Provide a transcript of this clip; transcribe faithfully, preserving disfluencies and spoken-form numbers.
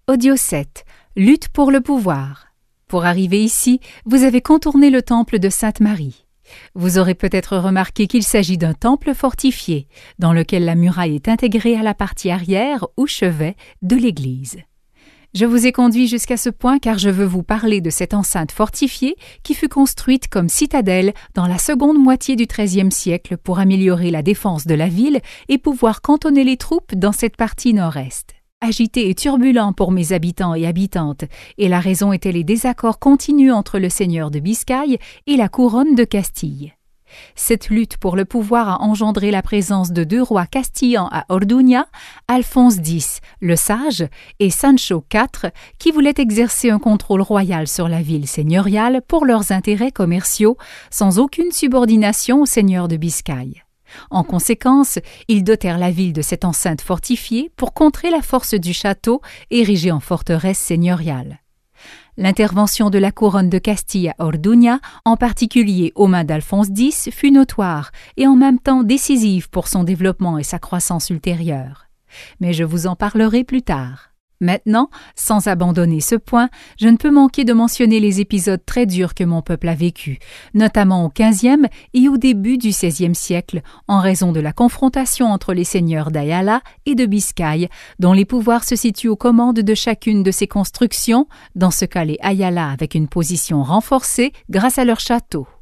Audio sept. Lutte pour le pouvoir. Pour arriver ici, vous avez contourné le temple de Sainte-Marie. Vous aurez peut-être remarqué qu'il s'agit d'un temple fortifié, dans lequel la muraille est intégrée à la partie arrière ou chevet de l'église. Je vous ai conduit jusqu'à ce point car je veux vous parler de cette enceinte fortifiée qui fut construite comme citadelle dans la seconde moitié du treizième siècle pour améliorer la défense de la ville et pouvoir cantonner les troupes dans cette partie nord-est. Agité et turbulent pour mes habitants et habitantes, et la raison était les désaccords continus entre le seigneur de Biscaye et la couronne de Castille. Cette lutte pour le pouvoir a engendré la présence de deux rois castillans à Orduña, Alphonse X, le sage, et Sancho quatre, qui voulaient exercer un contrôle royal sur la ville seigneuriale pour leurs intérêts commerciaux, sans aucune subordination au seigneur de Biscaye. En conséquence, ils dotèrent la ville de cette enceinte fortifiée pour contrer la force du château érigé en forteresse seigneuriale. L'intervention de la couronne de Castille à Orduña, en particulier aux mains d'Alphonse X, fut notoire et en même temps décisive pour son développement et sa croissance ultérieure. Mais je vous en parlerai plus tard. Maintenant, sans abandonner ce point, je ne peux manquer de mentionner les épisodes très durs que mon peuple a vécus, notamment au quinzième et au début du seizième siècle, en raison de la confrontation entre les seigneurs d'Ayala et de Biscaye, dont les pouvoirs se situent aux commandes de chacune de ces constructions, dans ce cas les Ayala avec une position renforcée grâce à leur château.